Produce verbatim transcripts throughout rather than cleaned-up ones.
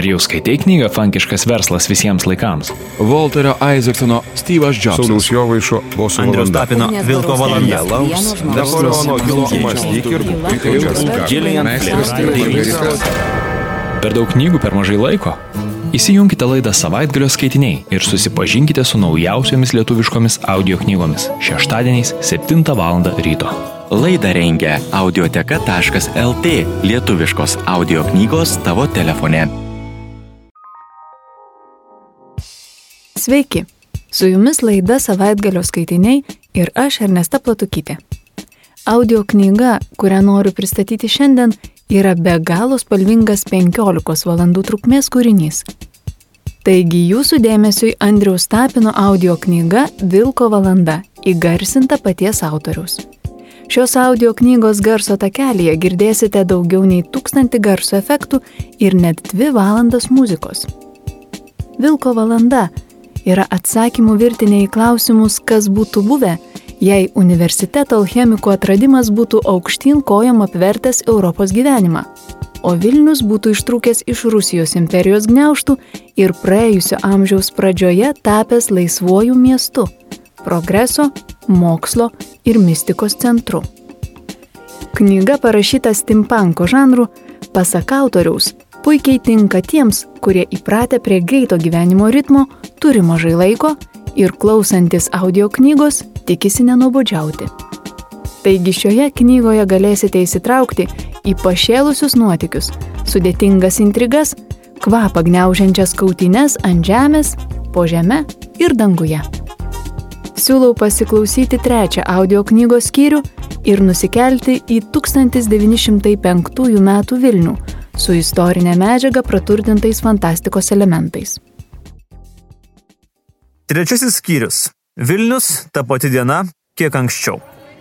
Ar jau skaitei knygą Fankiškas verslas visiems laikams? Walterio Isaacsono Steve'as Jobsas. Sauliaus Jovaišo Boso Andriaus valanda. Tapino Vilko valanda. Napoleono Hilo mąstyk ir Per daug knygų per mažai laiko? Įsijunkite laidą Savaitgalio skaitiniai ir susipažinkite su naujausiomis lietuviškomis audio knygomis šeštadieniais septintą valandą ryto. Laidą rengia audioteka taškas lt, lietuviškos audio knygos tavo telefone. Sveiki, su jumis laida Savaitgalio skaitiniai ir aš Ernesta Platukytė. Audio knyga, kurią noriu pristatyti šiandien, yra be galo spalvingas penkiolikos valandų trukmės kūrinys. Taigi jūsų dėmesiui Andriaus Tapino audio knyga Vilko valanda, įgarsinta paties autoriaus. Šios audio knygos garso takelyje girdėsite daugiau nei tūkstantį garso efektų ir net dvi valandas muzikos. Vilko valanda yra atsakymų virtinė į klausimus, kas būtų buvę, jei universiteto alchemikų atradimas būtų aukštyn kojom apvertęs Europos gyvenimą, o Vilnius būtų ištrūkęs iš Rusijos imperijos gniaužtų ir praėjusio amžiaus pradžioje tapęs laisvuoju miestu, progreso, mokslo ir mistikos centru. Knyga parašyta stimpanko žanru, pasak autoriaus, puikiai tinka tiems, kurie įpratę prie greito gyvenimo ritmo, turi mažai laiko ir klausantis audio knygos tikisi nenuobodžiauti. Taigi šioje knygoje galėsite įsitraukti į pašėlusius nuotykius, sudėtingas intrigas, kvapą gniaužiančias kautynes ant žemės, po žeme ir danguje. Siūlau pasiklausyti trečią audio knygos skyrių ir nusikelti į tūkstantis devyni šimtai penktųjų metų Vilnių su istorinė medžiaga praturtintais fantastikos elementais. Trečiasis skyrius. Vilnius, ta pati diena, kiek anksčiau.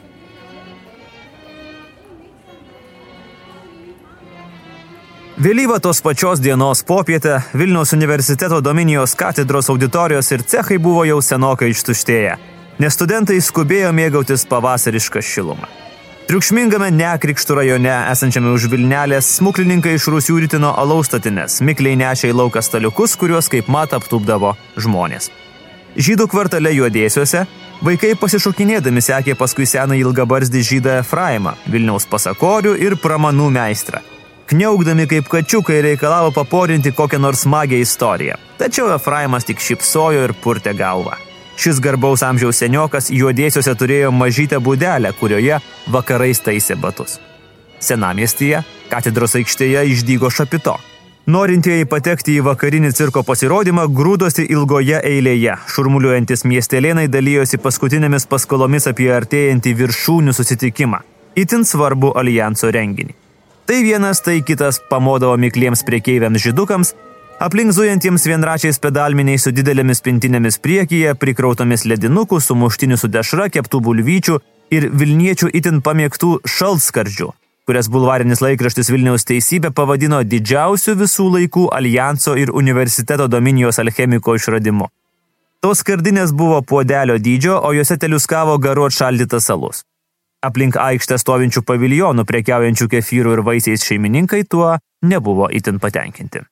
Vėlyvą tos pačios dienos popietę Vilniaus universiteto Dominijos katedros auditorijos ir cechai buvo jau senokai ištuštėję, nes studentai skubėjo mėgautis pavasarišką šilumą. Triukšmingame Nekrikštų rajone esančiame už Vilnelės smuklininkai iš Rūsių ritino alaus statines, mikliai nešė į lauką staliukus, kuriuos kaip mat aptūpdavo žmonės. Žydų kvartale Juodėsiuose vaikai pasišokinėdami sekė paskui seną ilgabarzdį žydą Efraimą, Vilniaus pasakorių ir pramanų meistrą. Kniaukdami kaip kačiukai reikalavo paporinti kokią nors smagią istoriją. Tačiau Efraimas tik šypsojo ir purtė galvą. Šis garbaus amžiaus seniokas Juodėsiuose turėjo mažytę būdelę, kurioje vakarais taisė batus. Senamiestyje, katedros aikštėje išdygo šapito. Norintieji patekti į vakarinį cirko pasirodymą grūdosi ilgoje eilėje. Šurmuliuojantis miestelėnai dalijosi paskutinėmis paskolomis apie artėjantį viršūnių susitikimą. Itin svarbu alijanso renginį. Tai vienas, tai kitas pamodavo mikliems prekeiviams žydukams, aplink zujantiems vienračiais pedalminiais su didelėmis pintinėmis priekyje, prikrautomis ledinukų, sumuštinių su dešra, keptų bulvyčių ir Vilniečių itin pamėgtų šaltskardžių, kurias bulvarinis laikraštis Vilniaus Teisybė pavadino didžiausiu visų laikų alijanso ir universiteto Dominijos alchemiko išradimu. Tos skardinės buvo puodelio dydžio, o juose teliuskavo garu atšaldytas alus. Aplink aikštę stovinčių paviljonų prekiaujančių kefyrų ir vaisiais šeimininkai tuo nebuvo itin patenkinti.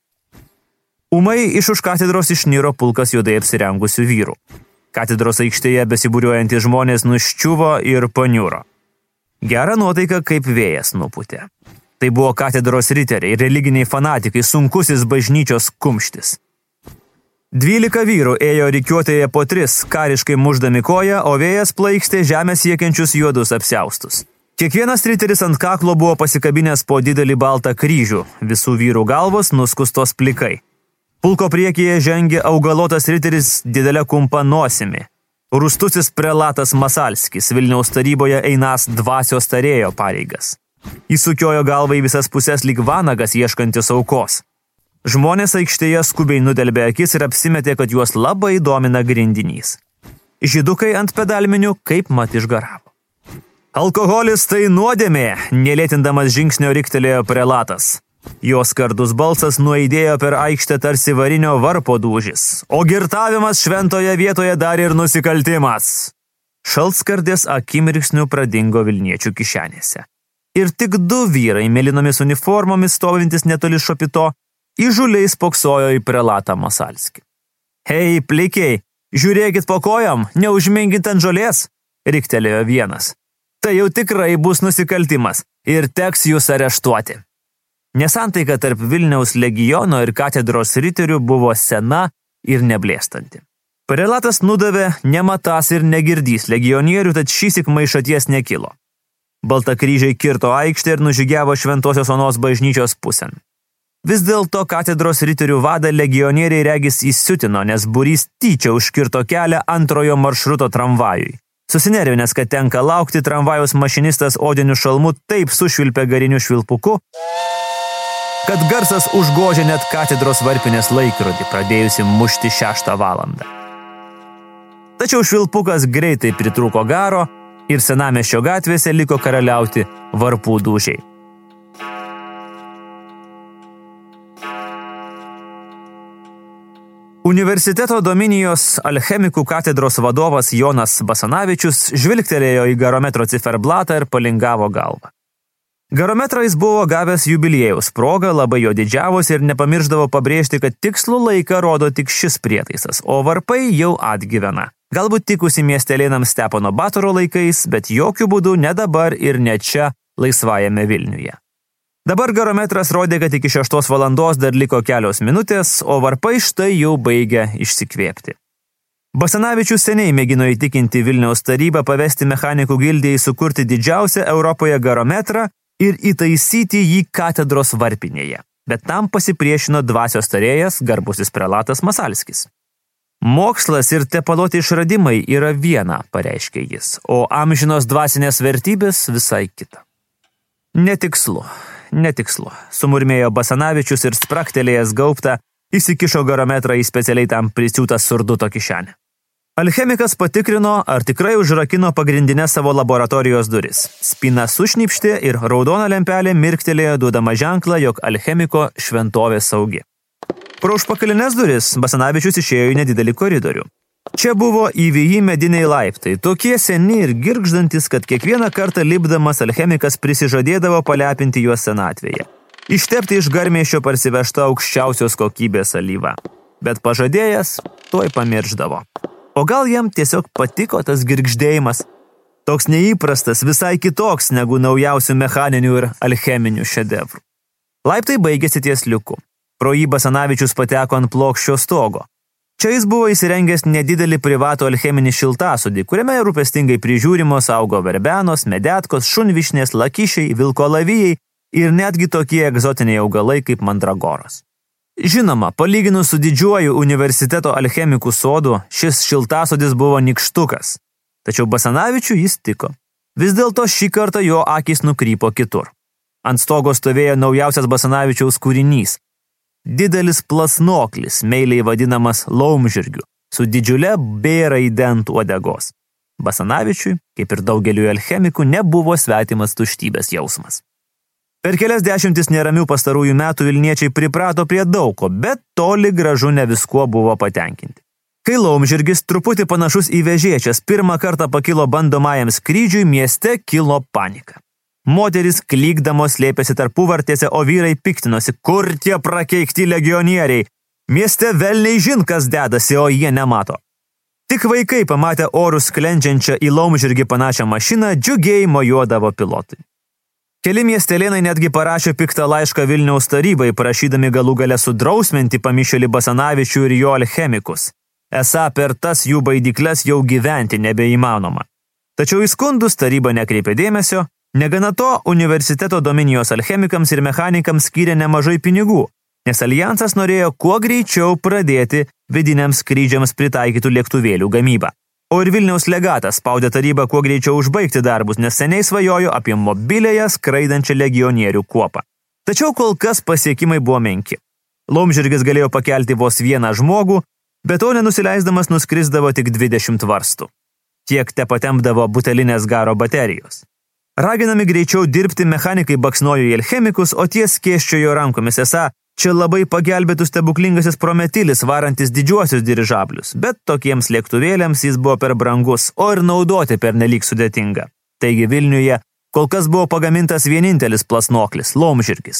Ūmai iš už katedros išniro pulkas juodai apsirengusių vyrų. Katedros aikštėje besibūriuojantys žmonės nuščiuvo ir paniuro. Gerą nuotaiką kaip vėjas nupūtė. Tai buvo katedros riteriai, religiniai fanatikai, sunkusis bažnyčios kumštis. Dvylika vyrų ėjo rikiuotėje po tris, kariškai muždami koją, o vėjas plaikstė žemę siekiančius juodus apsiaustus. Kiekvienas riteris ant kaklo buvo pasikabinęs po didelį baltą kryžių, visų vyrų galvos nuskustos plikai. Pulko priekyje žengė augalotas riteris didelę kumpą nosimi. Rūstusis prelatas Masalskis, Vilniaus taryboje einąs dvasios tarėjo pareigas. Įsukiojo galvą į visas pusės lyg vanagas ieškantis aukos. Žmonės aikštėje skubiai nudelbė akis ir apsimetė, kad juos labai domina grindinys. Žydukai ant pedalminių kaip mat išgaravo. Alkoholis tai nuodėmė, nelėtindamas žingsnio riktelėjo prelatas. Jos skardus balsas nuaidėjo per aikštę tarsi varinio varpo dūžis, o girtavimas šventoje vietoje dar ir nusikaltimas. Šaltskardės akimirksniu pradingo Vilniečių kišenėse. Ir tik du vyrai mėlynomis uniformomis stovintis netoli šapito įžuliai spoksojo į prelatą Masalskį. Hei, plikiai, žiūrėkit po kojom, neužminkit ant žolės, riktelėjo vienas. Tai jau tikrai bus nusikaltimas ir teks jūs areštuoti. Nesantaika tarp Vilniaus legiono ir katedros riterių buvo sena ir neblėstanti. Prelatas nudavė nematas ir negirdys legionierių, tad šįsyk maišaties nekilo. Baltakryžiai kirto aikštę ir nužygiavo Šventosios Onos bažnyčios pusėn. Vis dėlto katedros riterių vadą legionieriai regis įsiutino, nes būrys tyčia užkirto kelią antrojo maršruto tramvajui. Susinervinęs, kad tenka laukti, tramvajaus mašinistas odiniu šalmu taip sušvilpė gariniu švilpuku, kad garsas užgožė net katedros varpinės laikrodį, pradėjusi mušti šeštą valandą. Tačiau švilpukas greitai pritrūko garo ir senamiesčio gatvėse liko karaliauti varpų dūžiai. Universiteto Dominijos alchemikų katedros vadovas Jonas Basanavičius žvilgtelėjo į garometro ciferblatą ir palingavo galvą. Garometrą jis buvo gavęs jubiliejaus progą, labai jo didžiavosi ir nepamirždavo pabrėžti, kad tikslų laiką rodo tik šis prietaisas, o varpai jau atgyvena. Galbūt tikusi miestelėnams Stepono Batoro laikais, bet jokių būdų ne dabar ir ne čia laisvajame Vilniuje. Dabar garometras rodė, kad iki šeštos valandos dar liko kelios minutės, o varpai štai jau baigia išsikvėpti. Basanavičius seniai mėgino įtikinti Vilniaus tarybą pavesti mechanikų gildijai sukurti didžiausią Europoje garometrą ir įtaisyti jį katedros varpinėje, bet tam pasipriešino dvasios tarėjas garbusis prelatas Masalskis. Mokslas ir tepaloti išradimai yra viena, pareiškė jis, o amžinos dvasinės vertybės visai kita. Netikslu. Netikslu, sumurmėjo Basanavičius ir spraktelėjęs gaubtą įsikišo garometrą į specialiai tam prisiūtą surduto kišenę. Alchemikas patikrino, ar tikrai užrakino pagrindinės savo laboratorijos duris. Spyna sušnypštė ir raudona lempelė mirktelėjo, duodama ženklą, jog alchemiko šventovė saugi. Pro užpakalinės duris Basanavičius išėjo į nedidelį koridorių. Čia buvo įvijį mediniai laiptai, tokie seni ir girgždantis, kad kiekvieną kartą lipdamas alchemikas prisižadėdavo palepinti juos senatvėje. Ištepti iš garmėšio parsivežta aukščiausios kokybės alyva. Bet pažadėjęs tuoj pamiršdavo. O gal jam tiesiog patiko tas girgždėjimas? Toks neįprastas, visai kitoks negu naujausių mechaninių ir alcheminių šedevrų. Laiptai baigėsi ties liuku. Pro jį Basanavičius pateko ant plokščio stogo. Čia jis buvo įsirengęs nedidelį privatų alcheminį šiltasodį, kuriame rūpestingai prižiūrimos augo verbenos, medetkos, šunvišnės, lakišiai, vilkolavijai ir netgi tokie egzotiniai augalai kaip mandragoros. Žinoma, palyginus su didžiuoju universiteto alchemikų sodu, šis šiltasodis buvo nykštukas. Tačiau Basanavičiui jis tiko. Vis dėlto šį kartą jo akys nukrypo kitur. Ant stogo stovėjo naujausias Basanavičiaus kūrinys. Didelis plasnoklis, meiliai vadinamas laumžirgiu, su didžiule B raide ant uodegos. Basanavičiui, kaip ir daugeliui alchemikų, nebuvo svetimas tuštybės jausmas. Per kelias dešimtis neramių pastarųjų metų vilniečiai priprato prie daugo, bet toli gražu ne viskuo buvo patenkinti. Kai laumžirgis, truputį panašus į vežėčias, pirmą kartą pakilo bandomajam skrydžiui, mieste kilo panika. Moteris klykdamos slėpėsi tarpuvartėse, o vyrai piktinosi, kur tie prakeikti legionieriai. Mieste velniai žin, kas dedasi, o jie nemato. Tik vaikai pamatę orus sklendžiančią į laumžirgį panašią mašiną, džiugiai mojuodavo pilotui. Keli miestelėnai netgi parašė piktą laišką Vilniaus tarybai, prašydami galų gale sudrausminti pamišėlį Basanavičių ir jo alchemikus. Esą per tas jų baidykles jau gyventi nebeįmanoma. Tačiau į skundus taryba nekreipė dėmesio. Negana to, universiteto Dominijos alchemikams ir mechanikams skyrė nemažai pinigų, nes alijansas norėjo kuo greičiau pradėti vidiniams skrydžiams pritaikytų lėktuvėlių gamybą. O ir Vilniaus legatas spaudė tarybą kuo greičiau užbaigti darbus, nes seniai svajojo apie mobilėją skraidančią legionierių kuopą. Tačiau kol kas pasiekimai buvo menki. Laumžirgis galėjo pakelti vos vieną žmogų, bet to nenusileisdamas nuskrisdavo tik dvidešimt varstų. Tiek te patempdavo butelinės garo baterijos. Raginami greičiau dirbti mechanikai baksnojo į alchemikus, o tie skėsčiojo rankomis. Esą, čia labai pagelbėtų stebuklingasis Prometilis varantis didžiuosius dirižablius, bet tokiems lėktuvėliams jis buvo per brangus, o ir naudoti per nelyg sudėtinga. Taigi Vilniuje kol kas buvo pagamintas vienintelis plasnoklis – laumžirgis.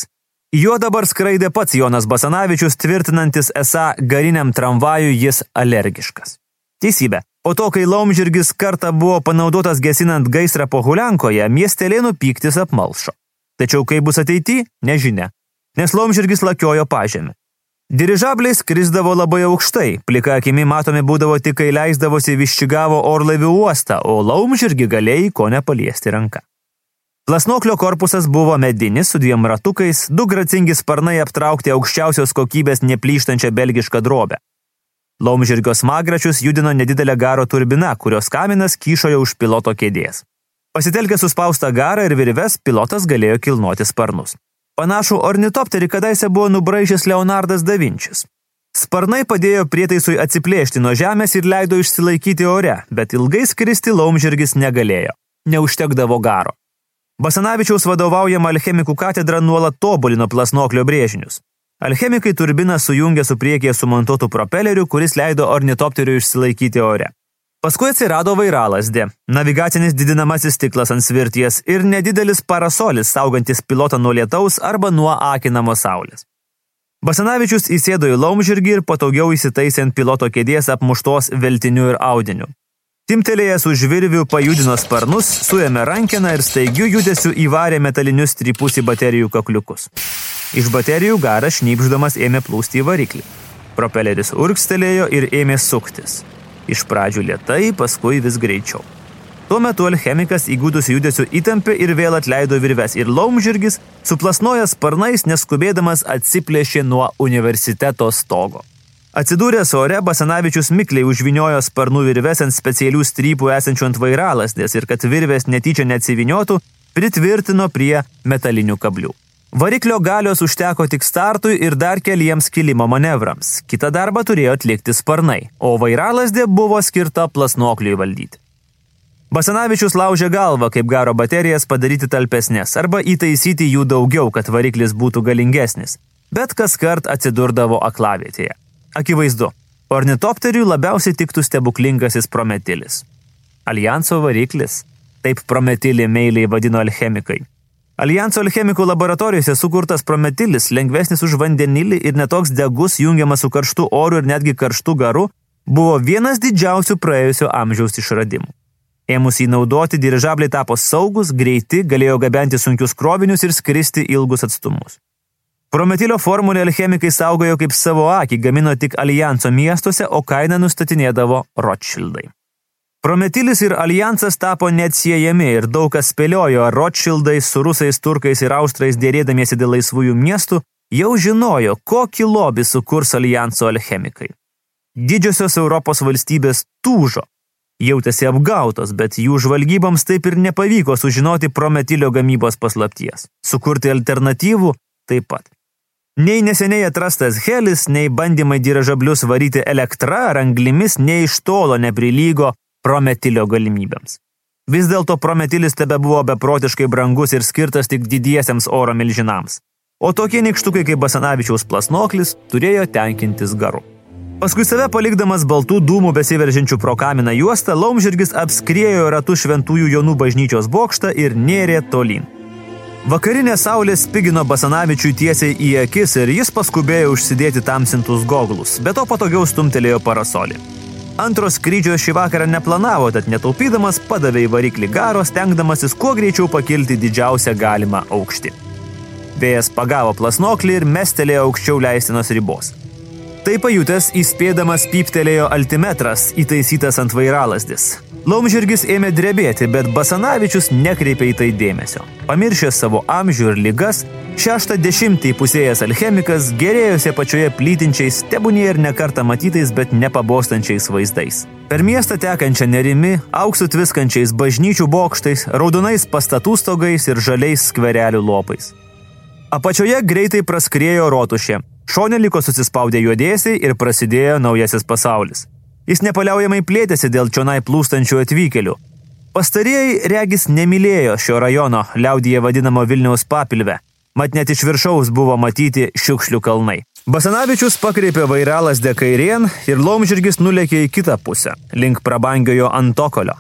Juo dabar skraidė pats Jonas Basanavičius, tvirtinantis esą gariniam tramvajui jis alergiškas. Teisybė, po to, kai laumžirgis kartą buvo panaudotas gesinant gaisrą Pohuliankoje, miestelėnų pyktis apmalšo. Tačiau kaip bus ateity, nežinia, nes laumžirgis lakiojo pažemį. Dirižabliai skrisdavo labai aukštai, plika akimi matomi būdavo tik, kai leisdavosi Viščigavo orlaivių uostą, o laumžirgį galėjai ko nepaliesti ranką. Plasnoklio korpusas buvo medinis su dviem ratukais, du gracingi sparnai aptraukti aukščiausios kokybės neplyštančią belgišką drobę. Laumžirgio smagračius judino nedidelė garo turbina, kurios kaminas kyšojo už piloto kėdės. Pasitelkęs suspaustą garą ir virves, pilotas galėjo kilnoti sparnus. Panašų ornitopterį kadaise buvo nubraižęs Leonardas da Vinčis. Sparnai padėjo prietaisui atsiplėšti nuo žemės ir leido išsilaikyti ore, bet ilgai skristi laumžirgis negalėjo. Neužtekdavo garo. Basanavičiaus vadovaujama alchemikų katedra nuolat tobulino plasnoklio brėžinius. Alchemikai turbiną sujungė su priekyje sumontuotu propeleriu, kuris leido ornitopteriui išsilaikyti ore. Paskui atsirado vairalasdė, navigacinis didinamasis stiklas ant svirties ir nedidelis parasolis saugantis pilotą nuo lietaus arba nuo akinamo saulės. Basanavičius įsėdo į laumžirgį ir patogiau įsitaisė ant piloto kėdės apmuštos veltiniu ir audiniu. Timtelėjęs už virvių pajudino sparnus, suėmė rankeną ir staigiu judesiu įvarė metalinius strypus į baterijų kakliukus. Iš baterijų garas šnypždamas ėmė plūsti į variklį. Propeleris urkstelėjo ir ėmė suktis. Iš pradžių lėtai, paskui vis greičiau. Tuo metu alchemikas įgūdus judesiu įtampė ir vėl atleido virves ir laumžirgis, suplasnojęs sparnais, neskubėdamas atsiplėšė nuo universiteto stogo. Atsidūręs ore, Basanavičius mikliai užviniojo sparnų virves ant specialių strypų esančių ant vairalasdės ir kad virvės netyčia neatsiviniotų, pritvirtino prie metalinių kablių. Variklio galios užteko tik startui ir dar keliems kilimo manevrams. Kitą darbą turėjo atlikti sparnai, o vairalasdė buvo skirta plasnokliui valdyti. Basanavičius laužė galvą, kaip garo baterijas padaryti talpesnės arba įtaisyti jų daugiau, kad variklis būtų galingesnis, bet kaskart atsidurdavo aklavietėje. Akivaizdu, ornitopteriui labiausiai tiktų stebuklingasis Prometilis. Aljanso variklis, taip Prometilį meiliai vadino alchemikai. Aljanso alchemikų laboratorijose sukurtas Prometilis, lengvesnis už vandenilį ir netoks degus, jungiamas su karštu oru ir netgi karštu garu, buvo vienas didžiausių praėjusio amžiaus išradimų. Ėmus jį naudoti, dirižabliai tapo saugus, greiti, galėjo gabenti sunkius krovinius ir skristi ilgus atstumus. Prometilio formulę alchemikai saugojo kaip savo akį, gamino tik Aljanso miestuose, o kainą nustatinėdavo Rothschildai. Prometilis ir Aljansas tapo neatsiejami ir daug kas spėliojo, ar Rothschildai su rusais, turkais ir austrais dėrėdamiesi dėl laisvųjų miestų jau žinojo, kokį lobį sukurs Aljanso alchemikai. Didžiosios Europos valstybės tūžo, jautėsi apgautos, bet jų žvalgyboms taip ir nepavyko sužinoti Prometilio gamybos paslapties. Sukurti alternatyvų taip pat. Nei neseniai atrastas helis, nei bandymai dirižablius varyti elektra ar anglimis nei iš tolo neprilygo Prometilio galimybėms. Vis dėlto Prometilis tebe buvo beprotiškai brangus ir skirtas tik didiesiems oro milžinams, o tokie nykštukai kaip Basanavičiaus plasnoklis turėjo tenkintis garu. Paskui save palikdamas baltų dūmų besiveržinčių pro kaminą juostą, laumžirgis apskriejo ratu Šventųjų Jonų bažnyčios bokštą ir nėrė tolyn. Vakarinė saulė spigino Basanavičiui tiesiai į akis ir jis paskubėjo užsidėti tamsintus goglus, bet to patogiau stumtelėjo parasolį. Antro skrydžio šį vakarą neplanavo, tad netaupydamas padavė į variklį garo, stengdamasis kuo greičiau pakilti didžiausią galimą aukštį. Vėjas pagavo plasnoklį ir mestelėjo aukščiau leistinos ribos. Tai pajutęs įspėdamas pyptelėjo altimetras, įtaisytas ant vairalasdės. Laumžirgis ėmė drebėti, bet Basanavičius nekreipė į tai dėmesio. Pamiršęs savo amžių ir ligas, šeštą dešimtį pusėjęs alchemikas gerėjosi pačioje plytinčiais, tebūnie ir nekartą matytais, bet nepabostančiais vaizdais. Per miestą tekančią nerimi, auksu tviskančiais bažnyčių bokštais, raudonais pastatų stogais ir žaliais skverelių lopais. Apačioje greitai praskriejo rotušė, šone liko susispaudę juodėsiai ir prasidėjo naujasis pasaulis. Jis nepaliaujamai plėtėsi dėl čionai plūstančių atvykėlių. Pastarieji regis nemylėjo šio rajono, liaudyje vadinamo Vilniaus papilve, mat net iš viršaus buvo matyti šiukšlių kalnai. Basanavičius pakreipė vairalasdę kairėn ir laumžirgis nulėkė į kitą pusę, link prabangiojo Antokolio.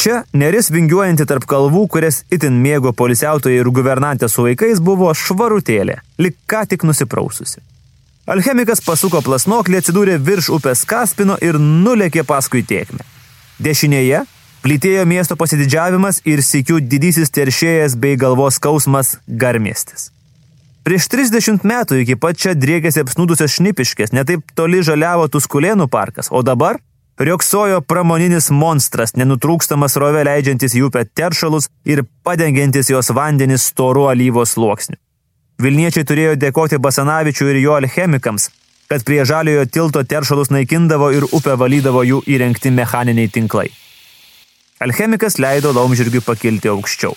Čia neris vingiuojanti tarp kalvų, kurias itin mėgo polisiautojai ir guvernantė su vaikais, buvo švarutėlė, lik ką tik nusipraususi. Alchemikas pasuko plasnoklį, atsidūrė virš upės Kaspino ir nulėkė paskui tėkmę. Dešinėje plytėjo miesto pasididžiavimas ir sykių didysis teršėjas bei galvos skausmas Garmiestis. Prieš trisdešimt metų iki pat čia driekėsi apsnūdusios Šnipiškės, netaip toli žaliavo Tuskulėnų parkas, o dabar riogsojo pramoninis monstras, nenutrūkstamas rove leidžiantis į upę teršalus ir padengiantis jos vandenis storu alyvos sluoksniu. Vilniečiai turėjo dėkoti Basanavičiui ir jo alchemikams, kad prie žaliojo tilto teršalus naikindavo ir upę valydavo jų įrengti mechaniniai tinklai. Alchemikas leido laumžirgiui pakilti aukščiau.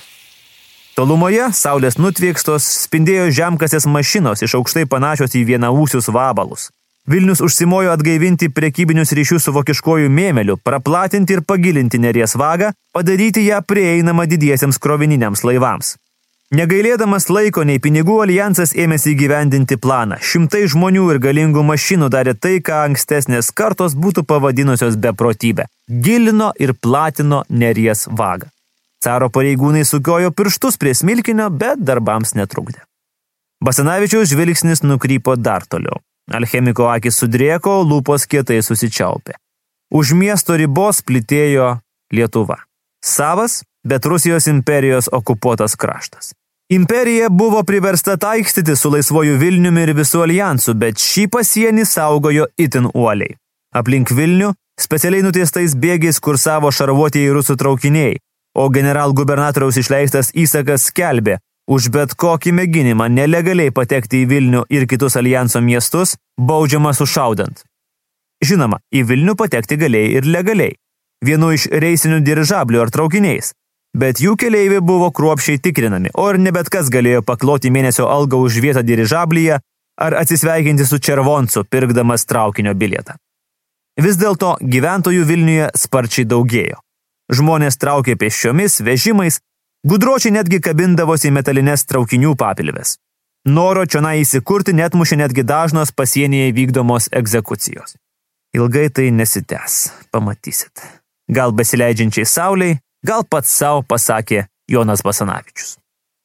Tolumoje saulės nutviekstos spindėjo žemkasės mašinos iš aukštai panašios į vienaūsius vabalus. Vilnius užsimojo atgaivinti prekybinius ryšius su vokiškojų mėmeliu, praplatinti ir pagilinti Neries vagą, padaryti ją prieinamą didiesiems krovininiams laivams. Negailėdamas laiko nei pinigų, alijansas ėmėsi įgyvendinti planą. Šimtai žmonių ir galingų mašinų darė tai, ką ankstesnės kartos būtų pavadinusios beprotybę. Gilino ir platino Neries vagą. Caro pareigūnai sukiojo pirštus prie smilkinio, bet darbams netrukdė. Basanavičiaus žvilgsnis nukrypo dar toliau. Alchemiko akis sudrėko, lūpos kietai susičiaupė. Už miesto ribos plytėjo Lietuva. Savas, bet Rusijos imperijos okupuotas kraštas. Imperija buvo priversta taikstyti su laisvoju Vilniumi ir visų alijansu, bet šį pasienį saugojo itin uoliai. Aplink Vilnių specialiai nutiestais bėgiais kursavo šarvuotieji rusų traukiniai, o generalgubernatoriaus išleistas įsakas skelbė, už bet kokį mėginimą nelegaliai patekti į Vilnių ir kitus alijanso miestus, baudžiama sušaudant. Žinoma, į Vilnių patekti galėjai ir legaliai, vienu iš reisinių dirižablių ar traukiniais, bet jų keleiviai buvo kruopščiai tikrinami, o ir ne bet kas galėjo pakloti mėnesio algą už vietą dirižablyje ar atsisveikinti su červoncu, pirkdamas traukinio bilietą. Vis dėlto gyventojų Vilniuje sparčiai daugėjo. Žmonės traukė pėsčiomis, vežimais, gudročiai netgi kabindavosi į metalines traukinių papilves. Noro čionai įsikurti netmušė netgi dažnos pasienyje vykdomos egzekucijos. Ilgai tai nesitęs, pamatysit. Gal besileidžiančiai sauliai, gal pats savo, pasakė Jonas Basanavičius.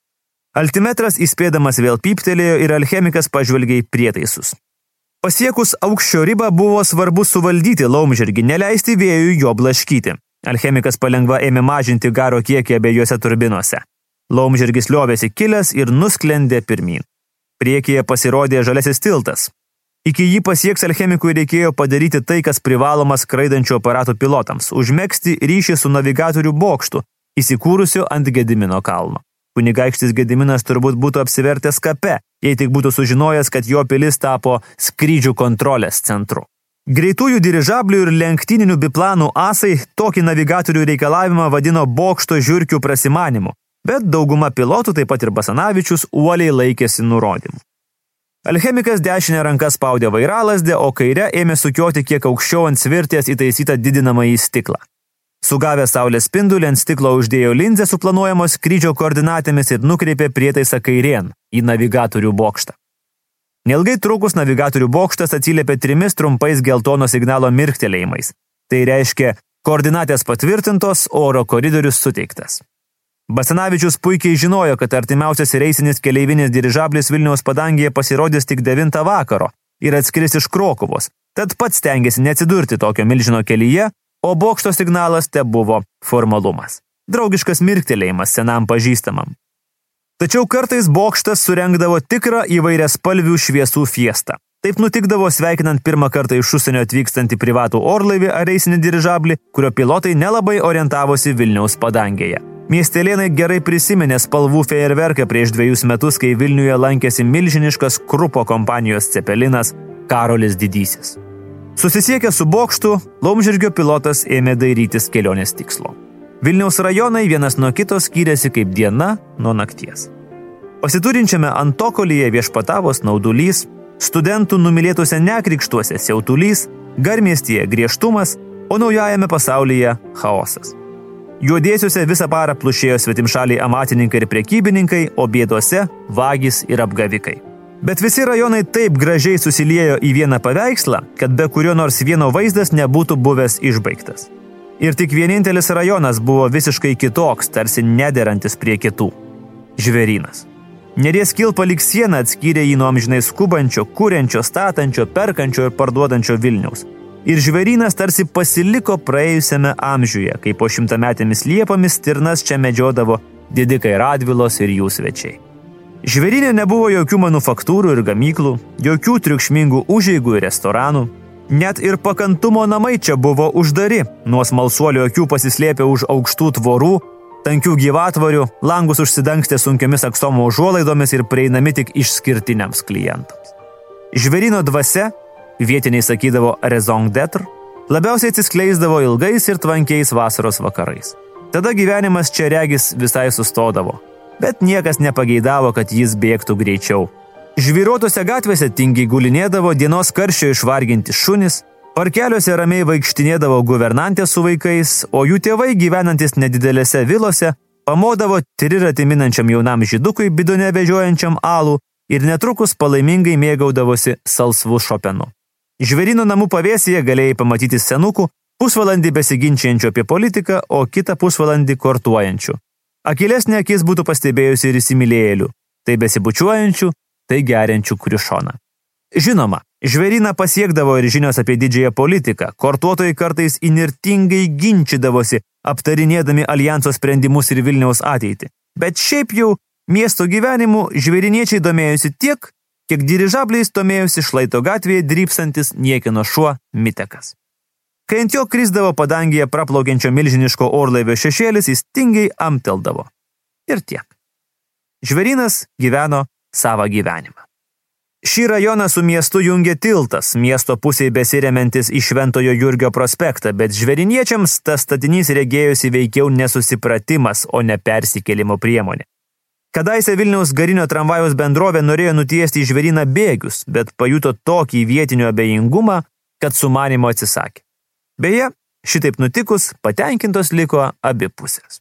Altimetras įspėdamas vėl pyptelėjo ir alchemikas pažvelgė į prietaisus. Pasiekus aukščio ribą buvo svarbu suvaldyti laumžirgį, neleisti vėjui jo blaškyti. Alchemikas palengva ėmė mažinti garo kiekį abiejose turbinuose. Laumžirgis liovėsi kilęs ir nusklendė pirmyn. Priekyje pasirodė žalesis tiltas. Iki jį pasieks alchemikui reikėjo padaryti tai, kas privaloma skraidančių aparatų pilotams – užmegzti ryšį su navigatorių bokštu, įsikūrusiu ant Gedimino kalno. Kunigaikštis Gediminas turbūt būtų apsivertęs kape, jei tik būtų sužinojęs, kad jo pilis tapo skrydžių kontrolės centru. Greitųjų dirižablių ir lenktyninių biplanų asai tokį navigatorių reikalavimą vadino bokšto žiurkių prasimanimu, bet dauguma pilotų, taip pat ir Basanavičius, uoliai laikėsi nurodymų. Alchemikas dešinę ranką spaudė vairalasdę, o kairę ėmė sukioti kiek aukščiau ant svirties įtaisytą didinamąjį stiklą. Sugavę saulės spindulį ant stiklo uždėjo linzę su planuojamos skrydžio koordinatėmis ir nukreipė prietaisą kairėn į navigatorių bokštą. Neilgai trukus navigatorių bokštas atsiliepė trimis trumpais geltono signalo mirktelėjimais. Tai reiškia, koordinatės patvirtintos, oro koridorius suteiktas. Basanavičius puikiai žinojo, kad artimiausias reisinis keleivinis dirižablis Vilniaus padangėje pasirodys tik devintą vakaro ir atskris iš Krokuvos, tad pats stengėsi neatsidurti tokio milžino kelyje, o bokšto signalas te buvo formalumas. Draugiškas mirktelėjimas senam pažįstamam. Tačiau kartais bokštas surengdavo tikrą įvairiaspalvių šviesų fiestą. Taip nutikdavo sveikinant pirmą kartą iš užsienio atvykstantį privatų orlaivį ar reisinį dirižablį, kurio pilotai nelabai orientavosi Vilniaus padangėje. Miestelėnai gerai prisiminė spalvų fejerverką prieš dviejus metus, kai Vilniuje lankėsi milžiniškas Krupo kompanijos cepelinas Karolis Didysis. Susisiekęs su bokštu, laumžirgio pilotas ėmė dairytis kelionės tikslo. Vilniaus rajonai vienas nuo kito skyrėsi kaip diena nuo nakties. Pasiturinčiame Antokolyje viešpatavo snaudulys, studentų numylėtuose nekrikštuose siautulys, Garmiestyje griežtumas, o naujajame pasaulyje chaosas. Juodėsiuose visą parą plušėjo svetimšaliai amatininkai ir prekybininkai, o bėdose vagys ir apgavikai. Bet visi rajonai taip gražiai susiliejo į vieną paveikslą, kad be kurio nors vieno vaizdas nebūtų buvęs išbaigtas. Ir tik vienintelis rajonas buvo visiškai kitoks, tarsi nederantis prie kitų – Žvėrynas. Neries kilpa lyg siena atskyrė jį nuo amžinai skubančio, kuriančio, statančio, perkančio ir parduodančio Vilniaus. Ir Žvėrynas tarsi pasiliko praėjusiame amžiuje, kai po šimtametėmis liepomis stirnas čia medžiodavo didikai Radvilos ir jų svečiai. Žvėryne nebuvo jokių manufaktūrų ir gamyklų, jokių triukšmingų užeigų ir restoranų. Net ir pakantumo namai čia buvo uždari, nuo smalsuolių akių pasislėpę už aukštų tvorų, tankių gyvatvorių, langus užsidangstė sunkiomis aksomo užuolaidomis ir prieinami tik išskirtiniams klientams. Žvėryno dvasia, vietiniai sakydavo raison d'être, labiausiai atsiskleisdavo ilgais ir tvankiais vasaros vakarais. Tada gyvenimas čia regis visai sustodavo, bet niekas nepageidavo, kad jis bėgtų greičiau. Žvyruotose gatvėse tingiai gulinėdavo dienos karščio išvarginti šunys, parkeliuose ramiai vaikštinėdavo guvernantė su vaikais, o jų tėvai gyvenantis nedidelėse vilose pamodavo triratį minančiam jaunam žydukui bidone vežiojančiam alų ir netrukus palaimingai mėgaudavosi salsvu Šopenu. Žvėryno namų pavėsyje galėjai pamatyti senukų, pusvalandį besiginčiančių apie politiką, o kitą pusvalandį kortuojančių. Akilesnė akis būtų pastebėjusi ir įsimylėjėlių, tai besibučiuojančių, tai geriančių kriušoną. Žinoma, Žvėryną pasiekdavo ir žinios apie didžiąją politiką, kortuotojai kartais inirtingai ginčydavosi, aptarinėdami alijanso sprendimus ir Vilniaus ateitį. Bet šiaip jau miesto gyvenimu žvėriniečiai domėjusi tiek, kiek dirižabliais domėjusi šlaito gatvėje drybsantis niekino šuo Mitekas. Kai ant jo krisdavo padangėje praplaukiančio milžiniško orlaivio šešėlis, jis tingiai amteldavo. Ir tiek. Žvėrynas gyveno savo gyvenimą. Šį rajoną su miestu jungė tiltas, miesto pusėje besiremiantis į Šventojo Jurgio prospektą, bet žvėriniečiams tas statinys regėjosi veikiau nesusipratimas, o ne persikėlimo priemonė. Kadaise Vilniaus garinio tramvajaus bendrovė norėjo nutiesti į Žvėryną bėgius, bet pajuto tokį vietinio abejingumą, kad sumanimo atsisakė. Beje, šitaip nutikus, patenkintos liko abi pusės.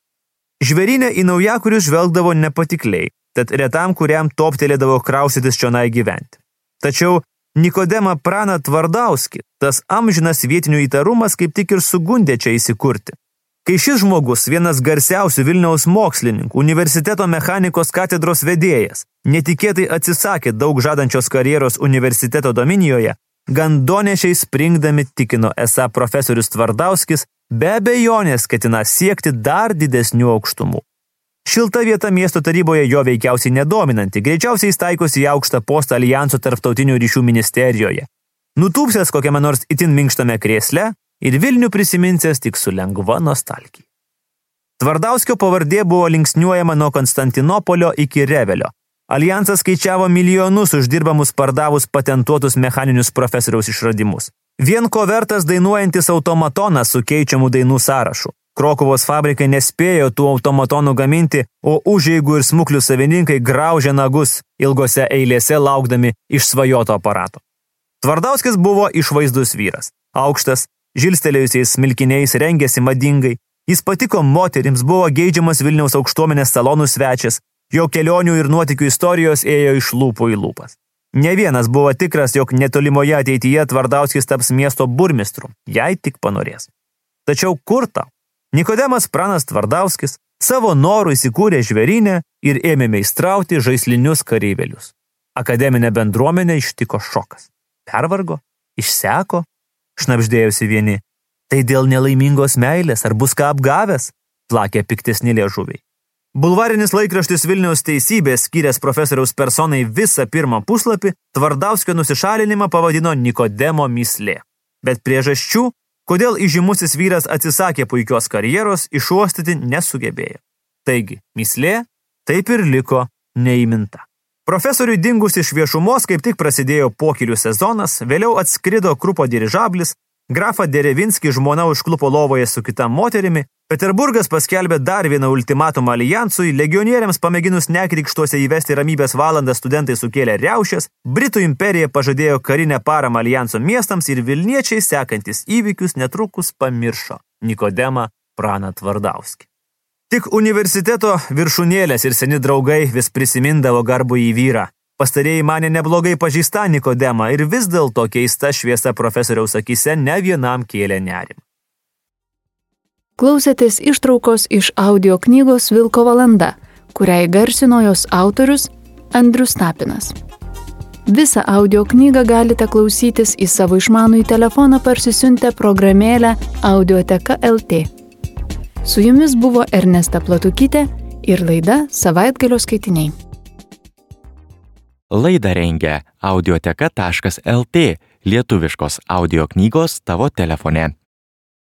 Žvėryne į naujakurius žvelgdavo nepatikliai, tad retam kuriam toptelėdavo kraustytis čionai gyventi. Tačiau Nikodemą Praną Tvardauskį tas amžinas vietinių įtarumas kaip tik ir sugundė čia įsikurti. Kai šis žmogus, vienas garsiausių Vilniaus mokslininkų, universiteto mechanikos katedros vedėjas, netikėtai atsisakė daug žadančios karjeros universiteto dominijoje, gandonešiai springdami tikino esą profesorius Tvardauskis be abejonės ketina siekti dar didesnių aukštumų. Šilta vieta miesto taryboje jo veikiausiai nedominanti, greičiausiai jis taikosi į aukštą postą Alijanso tarptautinių ryšių ministerijoje. Nutūpsęs kokiame nors itin minkštame krėsle, ir Vilnių prisiminsės tik su lengva nostalgija. Tvardauskio pavardė buvo linksniuojama nuo Konstantinopolio iki Revelio. Alijansas skaičiavo milijonus uždirbamus pardavus patentuotus mechaninius profesoriaus išradimus. Vien ko vertas dainuojantis automatonas su keičiamų dainų sąrašu. Krokuvos fabrikai nespėjo tų automatonų gaminti, o užeigų ir smuklių savininkai graužė nagus ilgose eilėse laukdami išsvajoto aparato. Tvardauskis buvo išvaizdus vyras. Aukštas, žilstelėjusiais smilkiniais rengėsi madingai, jis patiko moterims, buvo geidžiamas Vilniaus aukštuomenės salonų svečias, jo kelionių ir nuotykių istorijos ėjo iš lūpų į lūpas. Ne vienas buvo tikras, jog netolimoje ateityje Tvardauskis taps miesto burmistru, jei tik panorės. Tačiau kur tau? Nikodemas Pranas Tvardauskis savo norų įsikūrė Žvėryne ir ėmė meistrauti žaislinius kareivėlius. Akademinė bendruomenė ištiko šokas. Pervargo, išseko, šnabždėjusi vieni. Tai dėl nelaimingos meilės, ar bus ką apgavęs, plakė piktesni liežuviai. Bulvarinis laikraštis Vilniaus teisybė, skyręs profesoriaus personai visą pirmą puslapį, Tvardauskio nusišalinimą pavadino Nikodemo mįslė. Bet priežasčių, kodėl įžymusis vyras atsisakė puikios karjeros, išuostyti nesugebėjo. Taigi, mįslė taip ir liko neįminta. Profesoriui dingus iš viešumos kaip tik prasidėjo pokylių sezonas, vėliau atskrido Krupo dirižablis, grafą Derevinskį žmona užklupo lovoje su kita moterimi, Peterburgas paskelbė dar vieną ultimatumą alijansui, legionieriams pamėginus nekrikštuose įvesti ramybės valandą studentai sukėlė riaušės, Britų imperija pažadėjo karinę paramą alijanso miestams ir vilniečiai sekantis įvykius netrukus pamiršo Nikodemą Praną Tvardauskį. Tik universiteto viršūnėlės ir seni draugai vis prisimindavo garbų į vyrą. Pastarieji mane neblogai pažįsta Nikodemą ir vis dėlto keista šviesa profesoriaus akise ne vienam kėlė nerimą. Klausėtės ištraukos iš audio knygos Vilko valanda, kurią įgarsino jos autorius Andrius Tapinas. Visą audio knygą galite klausytis į savo išmanųjį telefoną parsisiuntę programėlę Audioteka L T. Su jumis buvo Ernesta Platukytė ir laida Savaitgalio skaitiniai. Laidą rengia audioteka taškas L T, lietuviškos audio knygos tavo telefone.